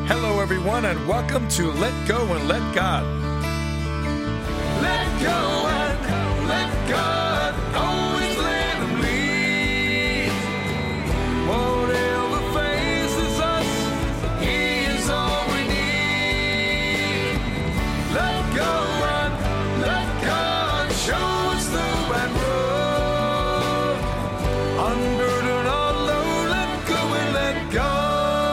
Hello, everyone, and welcome to Let Go and Let God. Let go and let God, always let Him lead. Whatever faces us, He is all we need. Let go and let God show us the right road. Unburden our load, let go and let God.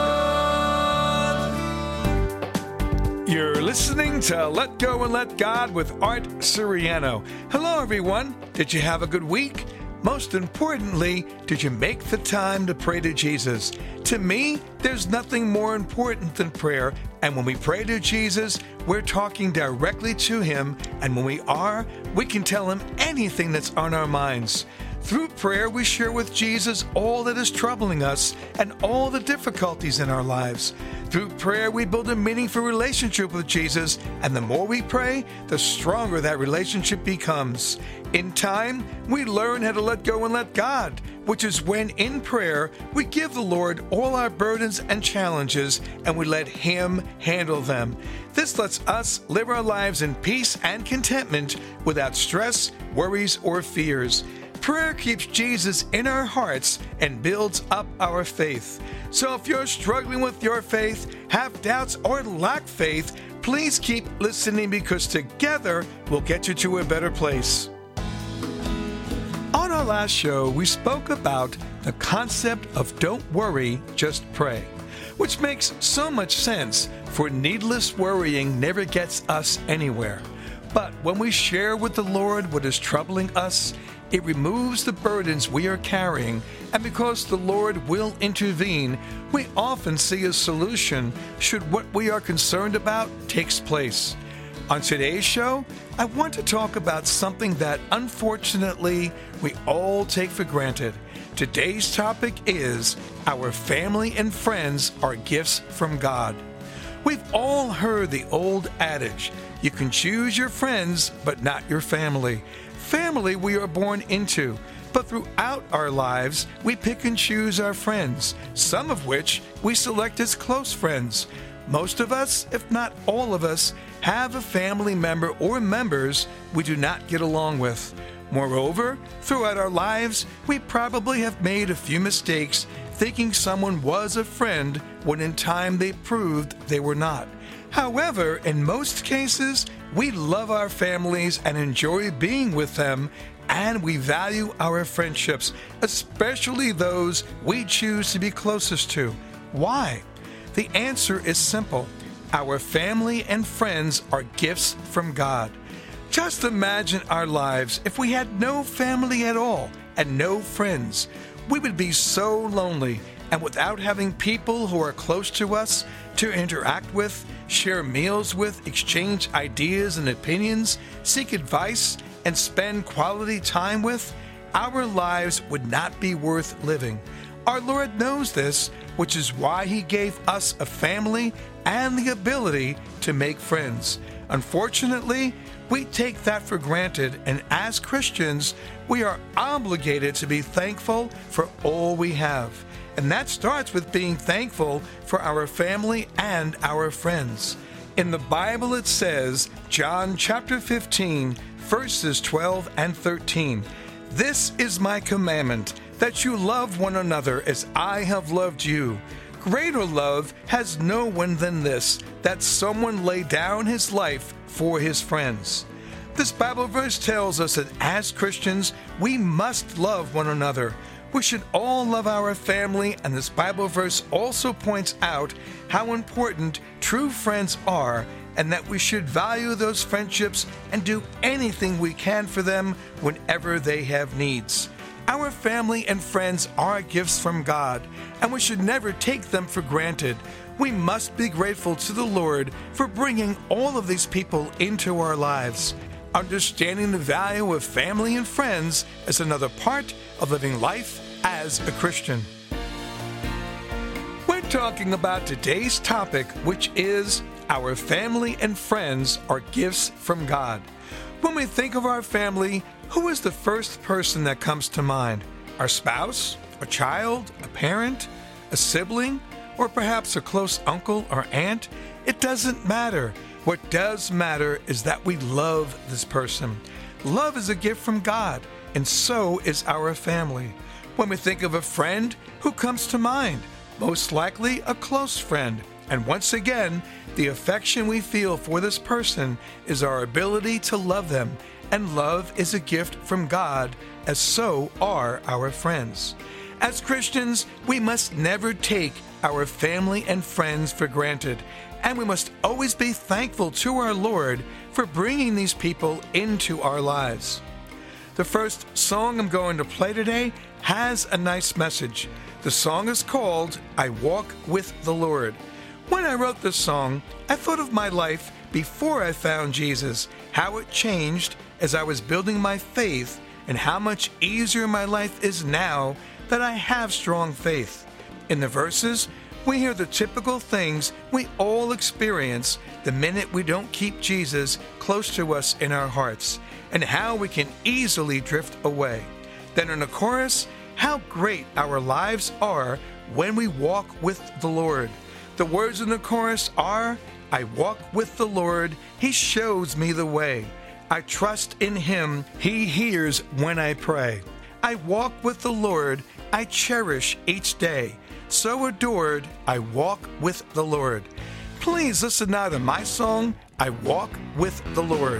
You're listening to Let Go and Let God with Art Siriano. Hello, everyone. Did you have a good week? Most importantly, did you make the time to pray to Jesus? To me, there's nothing more important than prayer. And when we pray to Jesus, we're talking directly to Him. And when we are, we can tell Him anything that's on our minds. Through prayer, we share with Jesus all that is troubling us and all the difficulties in our lives. Through prayer, we build a meaningful relationship with Jesus, and the more we pray, the stronger that relationship becomes. In time, we learn how to let go and let God, which is when, in prayer, we give the Lord all our burdens and challenges, and we let Him handle them. This lets us live our lives in peace and contentment without stress, worries, or fears. Prayer keeps Jesus in our hearts and builds up our faith. So if you're struggling with your faith, have doubts, or lack faith, please keep listening, because together we'll get you to a better place. On our last show, we spoke about the concept of don't worry, just pray, which makes so much sense, for needless worrying never gets us anywhere. But when we share with the Lord what is troubling us, it removes the burdens we are carrying, and because the Lord will intervene, we often see a solution should what we are concerned about takes place. On today's show, I want to talk about something that, unfortunately, we all take for granted. Today's topic is our family and friends are gifts from God. We've all heard the old adage, you can choose your friends, but not your family. Family we are born into, but throughout our lives, we pick and choose our friends, some of which we select as close friends. Most of us, if not all of us, have a family member or members we do not get along with. Moreover, throughout our lives, we probably have made a few mistakes thinking someone was a friend when in time they proved they were not. However, in most cases, we love our families and enjoy being with them, and we value our friendships, especially those we choose to be closest to. Why? The answer is simple. Our family and friends are gifts from God. Just imagine our lives if we had no family at all and no friends. We would be so lonely, and without having people who are close to us to interact with, share meals with, exchange ideas and opinions, seek advice, and spend quality time with, our lives would not be worth living. Our Lord knows this, which is why He gave us a family and the ability to make friends. Unfortunately, we take that for granted, and as Christians, we are obligated to be thankful for all we have. And that starts with being thankful for our family and our friends. In the Bible it says, John chapter 15, verses 12 and 13, "This is my commandment, that you love one another as I have loved you. Greater love has no one than this, that someone lay down his life for his friends." This Bible verse tells us that as Christians, we must love one another. We should all love our family, and this Bible verse also points out how important true friends are, and that we should value those friendships and do anything we can for them whenever they have needs. Our family and friends are gifts from God, and we should never take them for granted. We must be grateful to the Lord for bringing all of these people into our lives. Understanding the value of family and friends is another part of living life as a Christian. We're talking about today's topic, which is our family and friends are gifts from God. When we think of our family, who is the first person that comes to mind? Our spouse, a child, a parent, a sibling, or perhaps a close uncle or aunt. It doesn't matter. What does matter is that we love this person. Love is a gift from God, and so is our family. When we think of a friend, who comes to mind? Most likely a close friend. And once again, the affection we feel for this person is our ability to love them. And love is a gift from God, as so are our friends. As Christians, we must never take our family and friends for granted, and we must always be thankful to our Lord for bringing these people into our lives. The first song I'm going to play today has a nice message. The song is called I Walk with the Lord. When I wrote this song, I thought of my life before I found Jesus, how it changed as I was building my faith, and how much easier my life is now that I have strong faith. In the verses, we hear the typical things we all experience the minute we don't keep Jesus close to us in our hearts, and how we can easily drift away. Then in the chorus, how great our lives are when we walk with the Lord. The words in the chorus are, I walk with the Lord, He shows me the way. I trust in Him, He hears when I pray. I walk with the Lord, I cherish each day. So adored, I walk with the Lord. Please listen now to my song, I Walk with the Lord.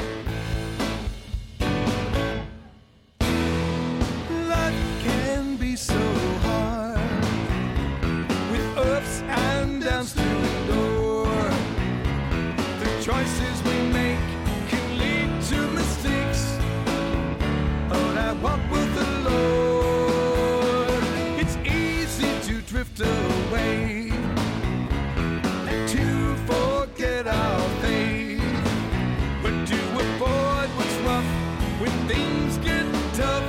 Life can be so hard, with ups and downs to endure. The choices we make can lead to mistakes, but I walk with the Lord. It's easy to drift away and to forget our faith, but to avoid what's rough when things get tough,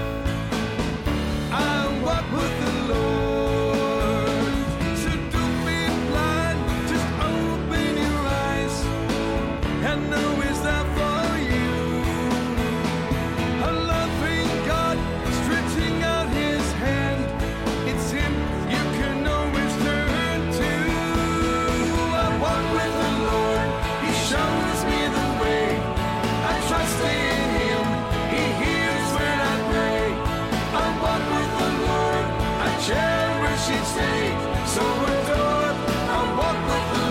I walk with the Lord. So don't be blind, just open your eyes and know He's there for you. A loving God stretching out His hand, it's Him you can always turn to. I walk with the Lord, He shows me the way. I trust in Him, He hears when I pray. I walk with the Lord, I cherish each day. So adored, I walk with the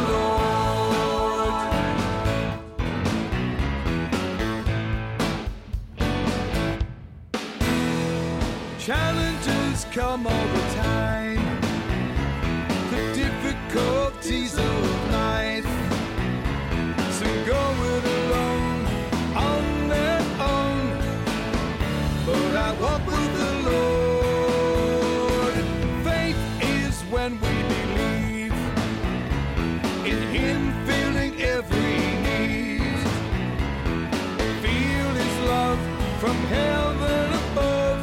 Lord. Challenges come all the time, the difficulties of life. Some go it alone, on their own, but I walk with the Lord. Faith is when we believe in Him filling every need. Feel His love from heaven above.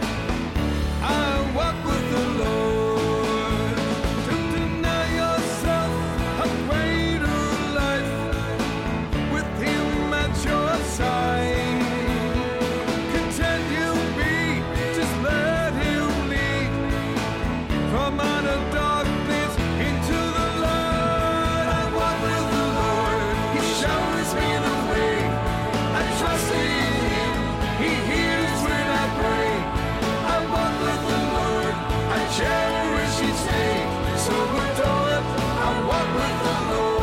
I walk with the Lord. Don't deny yourself a greater life with Him at your side. Content you'll be, just let Him lead from out of darkness into the light. I walk with the Lord, He shows me the way. I trust in Him, He hears when I pray. I walk with the Lord, I cherish each day. So adored, I walk with the Lord.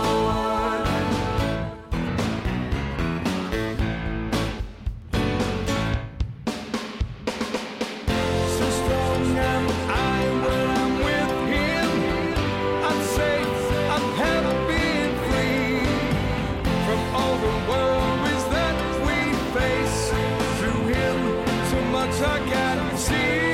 So strong am I when I'm with Him. I'm safe, I'm happy and free from all the worries that we face. Through Him, so much I can see.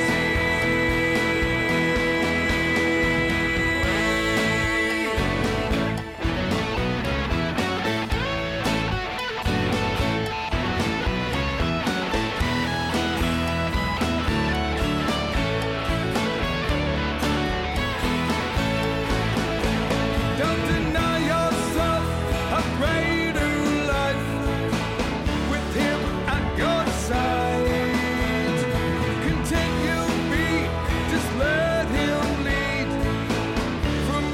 Don't deny yourself a greater life with Him at your side. Content you'll be, just let Him lead from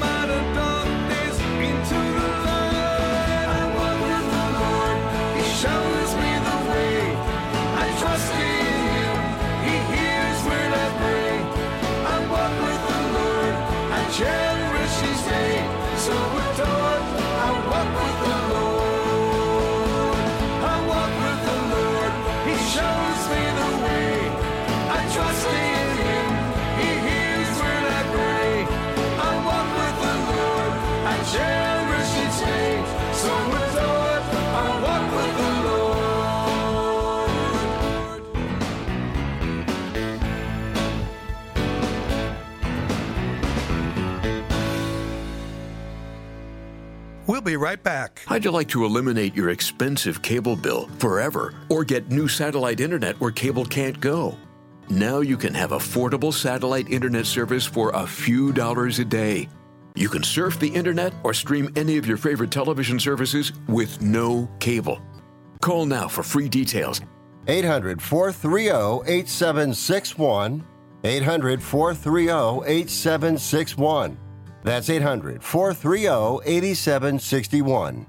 so adored. I walk with the Lord. I walk with the Lord. He shows me the way. I trust in Him. He hears when I pray. I walk with the Lord. I cherish each day. So adored. I walk with the Lord. We'll be right back. How'd you like to eliminate your expensive cable bill forever or get new satellite internet where cable can't go? Now you can have affordable satellite internet service for a few dollars a day. You can surf the internet or stream any of your favorite television services with no cable. Call now for free details. 800-430-8761. 800-430-8761. That's 800-430-8761.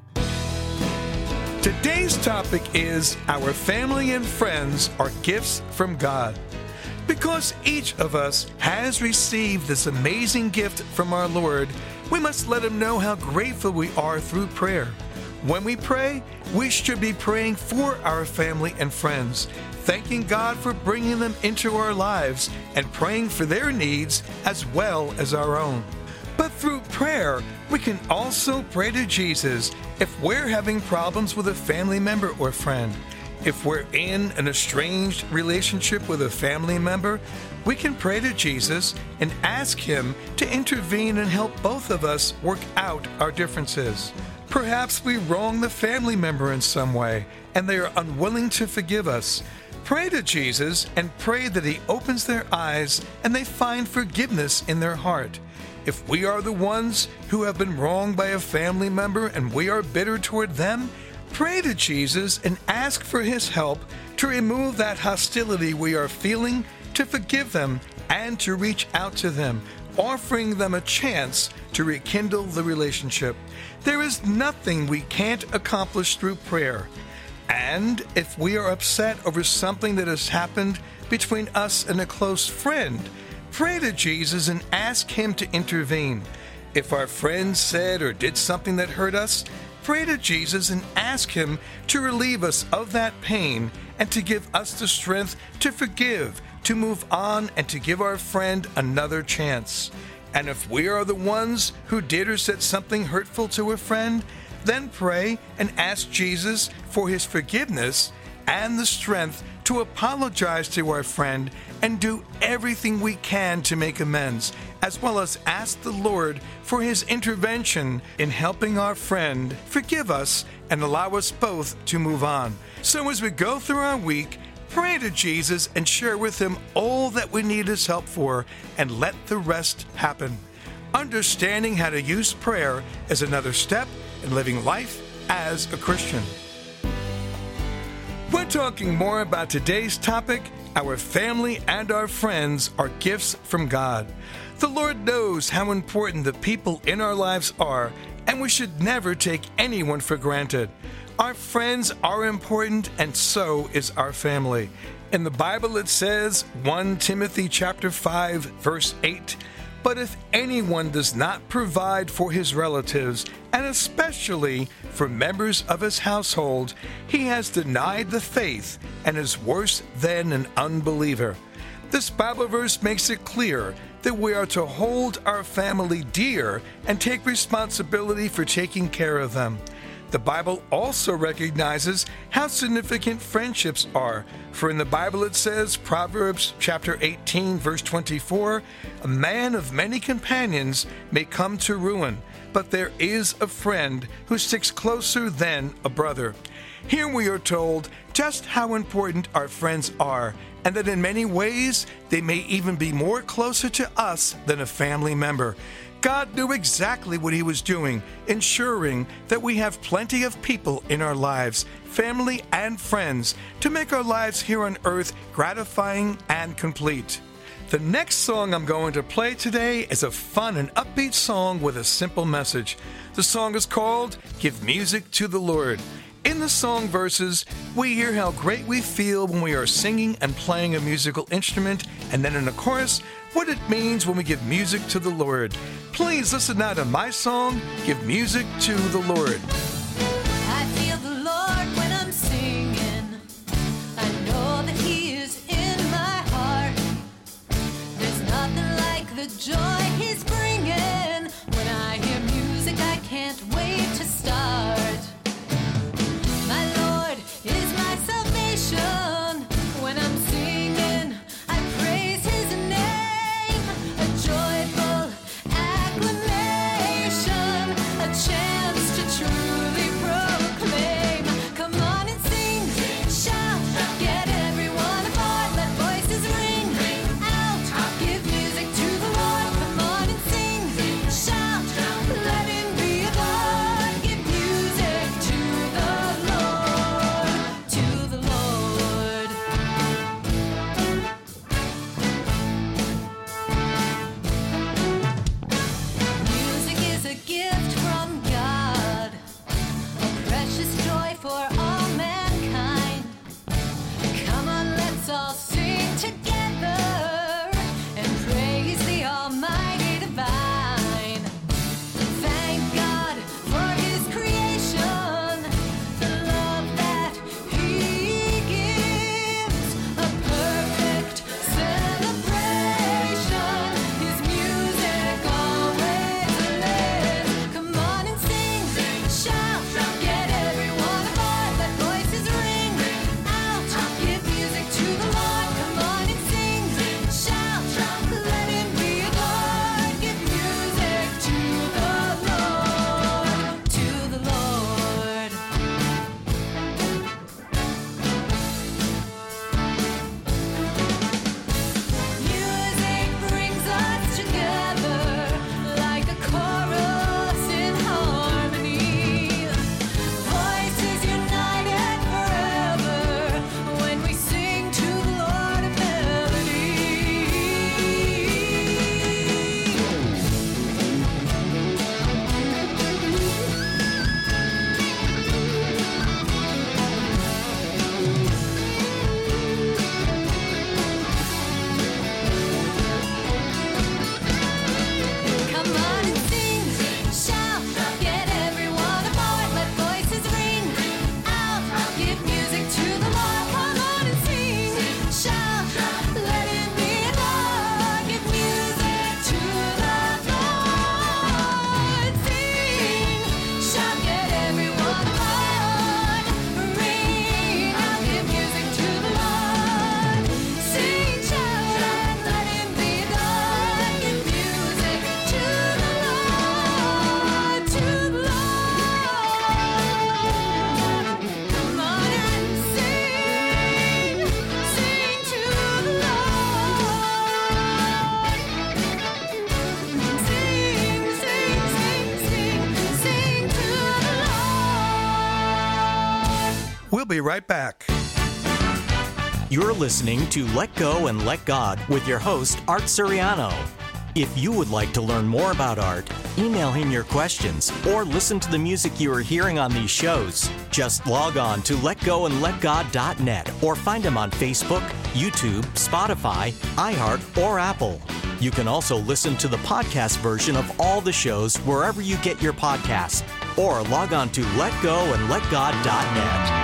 Today's topic is our family and friends are gifts from God. Because each of us has received this amazing gift from our Lord, we must let Him know how grateful we are through prayer. When we pray, we should be praying for our family and friends, thanking God for bringing them into our lives and praying for their needs as well as our own. But through prayer, we can also pray to Jesus if we're having problems with a family member or friend. If we're in an estranged relationship with a family member, we can pray to Jesus and ask Him to intervene and help both of us work out our differences. Perhaps we wrong the family member in some way, and they are unwilling to forgive us. Pray to Jesus and pray that He opens their eyes and they find forgiveness in their heart. If we are the ones who have been wronged by a family member and we are bitter toward them, pray to Jesus and ask for His help to remove that hostility we are feeling, to forgive them, and to reach out to them, offering them a chance to rekindle the relationship. There is nothing we can't accomplish through prayer. And if we are upset over something that has happened between us and a close friend, pray to Jesus and ask Him to intervene. If our friend said or did something that hurt us, pray to Jesus and ask Him to relieve us of that pain and to give us the strength to forgive, to move on, and to give our friend another chance. And if we are the ones who did or said something hurtful to a friend, then pray and ask Jesus for His forgiveness and the strength to apologize to our friend and do everything we can to make amends, as well as ask the Lord for His intervention in helping our friend forgive us and allow us both to move on. So as we go through our week, pray to Jesus and share with Him all that we need His help for, and let the rest happen. Understanding how to use prayer is another step in living life as a Christian. We're talking more about today's topic. Our family and our friends are gifts from God. The Lord knows how important the people in our lives are, and we should never take anyone for granted. Our friends are important, and so is our family. In the Bible it says, 1 Timothy chapter 5, verse 8, "But if anyone does not provide for his relatives, and especially for members of his household, he has denied the faith and is worse than an unbeliever." This Bible verse makes it clear that we are to hold our family dear and take responsibility for taking care of them. The Bible also recognizes how significant friendships are. For in the Bible it says, Proverbs chapter 18, verse 24, "A man of many companions may come to ruin, but there is a friend who sticks closer than a brother." Here we are told just how important our friends are, and that in many ways they may even be more closer to us than a family member. God knew exactly what He was doing, ensuring that we have plenty of people in our lives, family and friends, to make our lives here on earth gratifying and complete. The next song I'm going to play today is a fun and upbeat song with a simple message. The song is called "Give Music to the Lord." In the song verses, we hear how great we feel when we are singing and playing a musical instrument, and then in the chorus, what it means when we give music to the Lord. Please listen now to my song, Give Music to the Lord. I feel the Lord when I'm singing. I know that He is in my heart. There's nothing like the joy He's bringing. When I hear music, I can't wait to start. My Lord is my salvation. When I'm singing, I praise His name. A joyful acclamation, a chance to truly proclaim. Come on and sing, shout, get everyone aboard, let voices ring out. Give music to the Lord. Come on and sing, shout, let Him be adored. Give music to the Lord, to the Lord. Music is a gift from God, a precious joy for all mankind. Come on, let's all sing together and praise the Almighty Divine. Thank God for His creation, the love that He gives, a perfect celebration. His music always lives. Come on and sing, shout, get everyone aboard, let voices ring out. Give music to the Lord. Come on and sing, shout, let Him be adored. Give music to the Lord, to the Lord. Music brings us together like a chorus in harmony. Voices united forever when we sing to the Lord a melody. Come on and sing, shout, get everyone aboard, let voices ring out. Give music to the Lord. Come on and sing, shout, let Him be adored. Give music to the Lord. Sing, shout, get everyone aboard. Ring out, give music to the Lord. Sing, shout, let Him be adored. Give music to the Lord, to the Lord. Come on and sing, sing to the Lord. Sing, sing, sing, sing, sing to the Lord. We'll be right back. You're listening to Let Go and Let God with your host, Art Suriano. If you would like to learn more about Art, email him your questions, or listen to the music you are hearing on these shows, just log on to letgoandletgod.net or find him on Facebook, YouTube, Spotify, iHeart, or Apple. You can also listen to the podcast version of all the shows wherever you get your podcasts, or log on to letgoandletgod.net.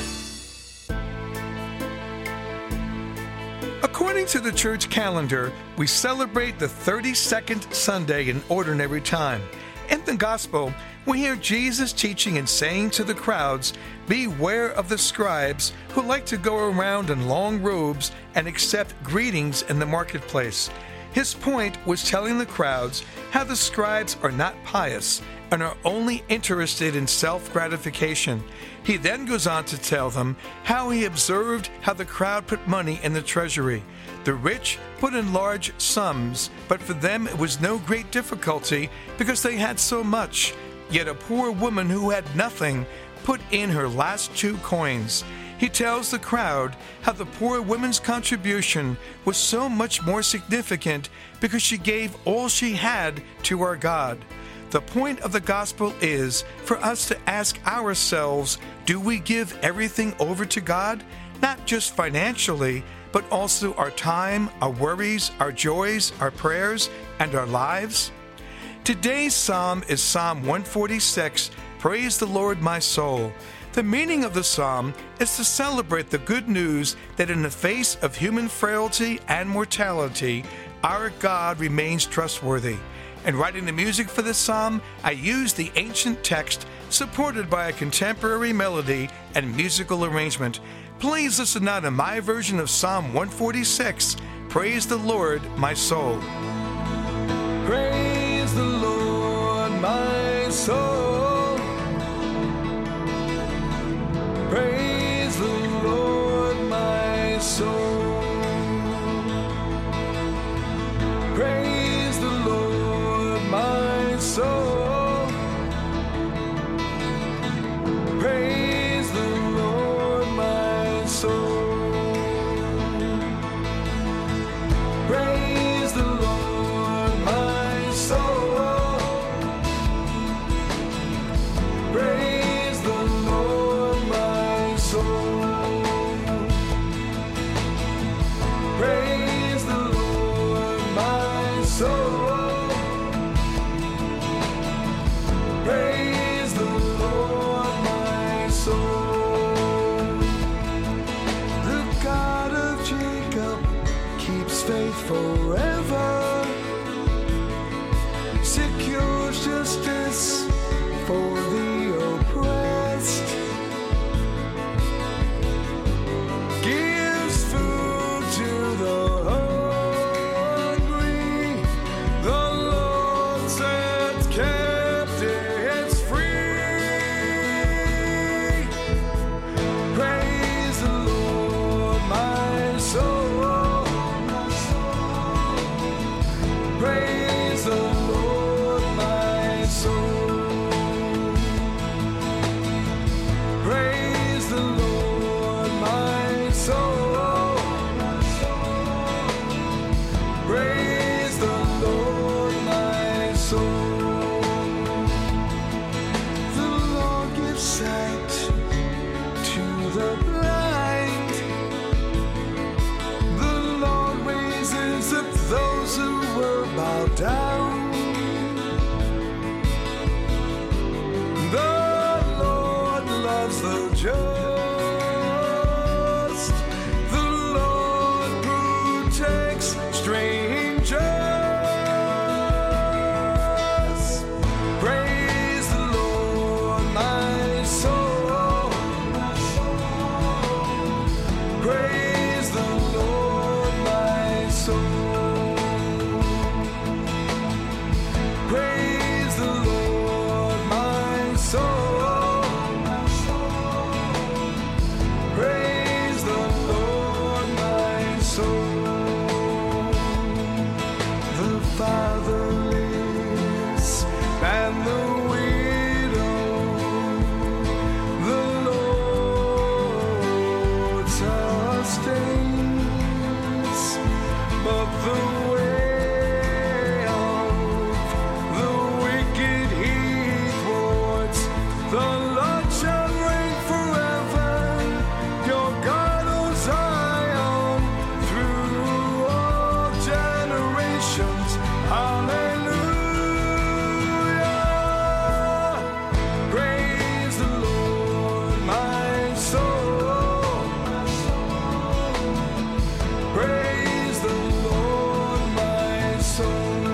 According to the church calendar, we celebrate the 32nd Sunday in ordinary time. In the gospel, we hear Jesus teaching and saying to the crowds, "Beware of the scribes who like to go around in long robes and accept greetings in the marketplace." His point was telling the crowds how the scribes are not pious and are only interested in self-gratification. He then goes on to tell them how he observed how the crowd put money in the treasury. The rich put in large sums, but for them it was no great difficulty because they had so much. Yet a poor woman who had nothing put in her last 2 coins. He tells the crowd how the poor woman's contribution was so much more significant because she gave all she had to our God. The point of the gospel is for us to ask ourselves, do we give everything over to God? Not just financially, but also our time, our worries, our joys, our prayers, and our lives? Today's psalm is Psalm 146, Praise the Lord, my soul. The meaning of the psalm is to celebrate the good news that in the face of human frailty and mortality, our God remains trustworthy. In writing the music for this psalm, I used the ancient text supported by a contemporary melody and musical arrangement. Please listen now to my version of Psalm 146, Praise the Lord, my soul. Praise the Lord, my soul. Praise the Lord, my soul. Praise the Lord, my soul. Praise the Lord, my soul. Praise the Lord, my soul. Praise the Lord, my soul. Praise the Lord, my soul. Praise the Lord, my soul. The God of Jacob keeps faith forever, secures justice for the oppressed, gives food to the hungry. The Lord sets captives free. Praise the Lord, my soul. Praise the Lord, my soul. Praise the Lord, my soul. Praise the Lord, my soul. The Lord gives sight to the blind. The Lord raises up those who were bowed down. The Lord loves the just. The Lord protects strangers. Praise the Lord, my soul. Praise the Lord, my soul. Praise the Lord, my soul. Praise the Lord, my soul. The fatherless and the widow, the Lord sustains, but the way of the wicked he thwarts. The Lord shall reign forever, your God, O Zion, through all generations. Hallelujah. Praise the Lord, my soul. Praise the Lord, my soul.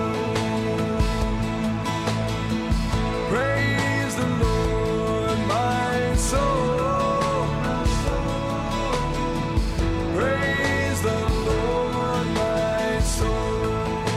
Praise the Lord, my soul. Praise the Lord, my soul.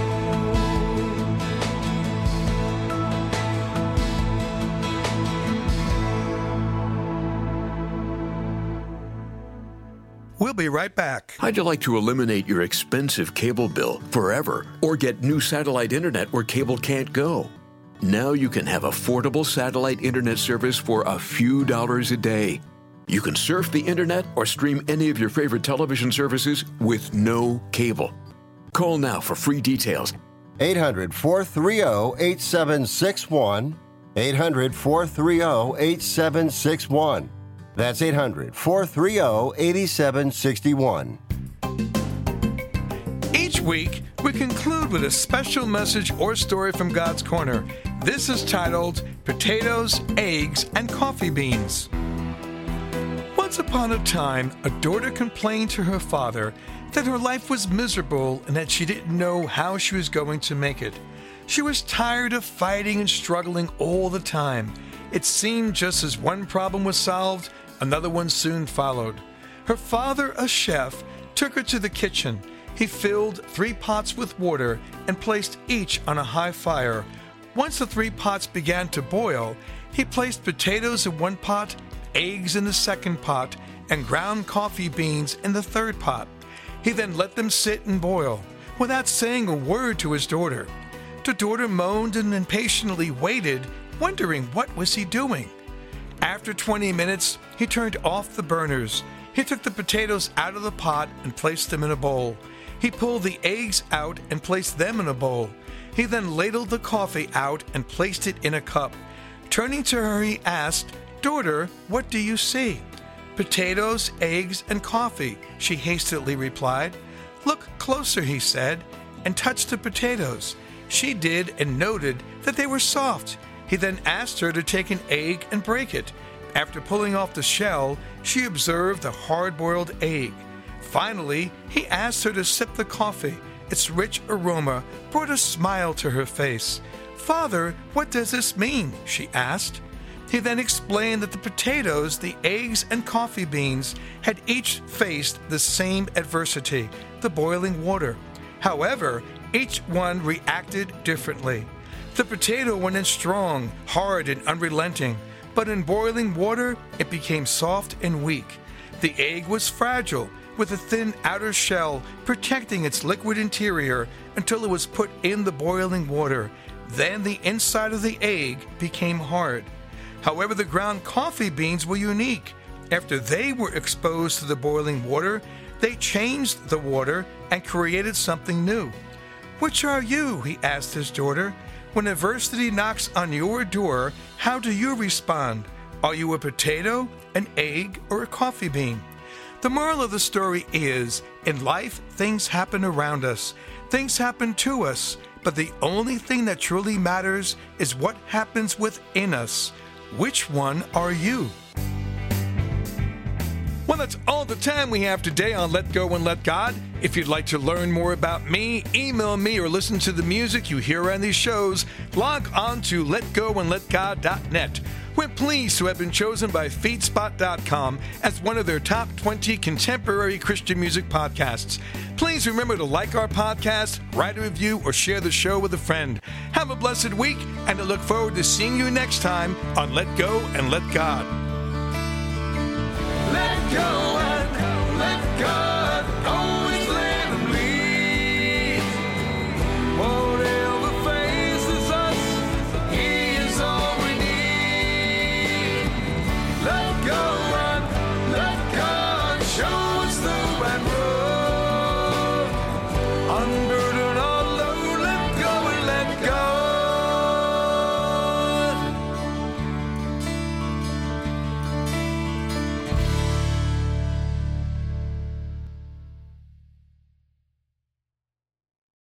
We'll be right back. How'd you like to eliminate your expensive cable bill forever or get new satellite internet where cable can't go? Now you can have affordable satellite internet service for a few dollars a day. You can surf the internet or stream any of your favorite television services with no cable. Call now for free details. 800-430-8761. 800-430-8761. That's 800-430-8761. Each week, We conclude with a special message or story from God's Corner. This is titled Potatoes, Eggs, and Coffee Beans. Once upon a time, a daughter complained to her father that her life was miserable and that she didn't know how she was going to make it. She was tired of fighting and struggling all the time. It seemed just as one problem was solved, another one soon followed. Her father, a chef, took her to the kitchen. He filled 3 pots with water and placed each on a high fire. Once the 3 pots began to boil, he placed potatoes in one pot, eggs in the second pot, and ground coffee beans in the 3rd pot. He then let them sit and boil, without saying a word to his daughter. The daughter moaned and impatiently waited, wondering what was he doing. After 20 minutes, he turned off the burners. He took the potatoes out of the pot and placed them in a bowl. He pulled the eggs out and placed them in a bowl. He then ladled the coffee out and placed it in a cup. Turning to her, he asked, "Daughter, what do you see?" "Potatoes, eggs, and coffee," she hastily replied. "Look closer," he said, and touched the potatoes. She did and noted that they were soft. He then asked her to take an egg and break it. After pulling off the shell, she observed the hard-boiled egg. Finally, he asked her to sip the coffee. Its rich aroma brought a smile to her face. "Father, what does this mean?" she asked. He then explained that the potatoes, the eggs, and coffee beans had each faced the same adversity, the boiling water. However, each one reacted differently. The potato went in strong, hard, and unrelenting, but in boiling water, it became soft and weak. The egg was fragile, with a thin outer shell protecting its liquid interior until it was put in the boiling water. Then the inside of the egg became hard. However, the ground coffee beans were unique. After they were exposed to the boiling water, they changed the water and created something new. "Which are you?" he asked his daughter. "When adversity knocks on your door, how do you respond? Are you a potato, an egg, or a coffee bean?" The moral of the story is, in life, things happen around us. Things happen to us, but the only thing that truly matters is what happens within us. Which one are you? Well, that's all the time we have today on Let Go and Let God. If you'd like to learn more about me, email me, or listen to the music you hear on these shows, log on to letgoandletgod.net. We're pleased to have been chosen by Feedspot.com as one of their top 20 contemporary Christian music podcasts. Please remember to like our podcast, write a review, or share the show with a friend. Have a blessed week, and I look forward to seeing you next time on Let Go and Let God. Let go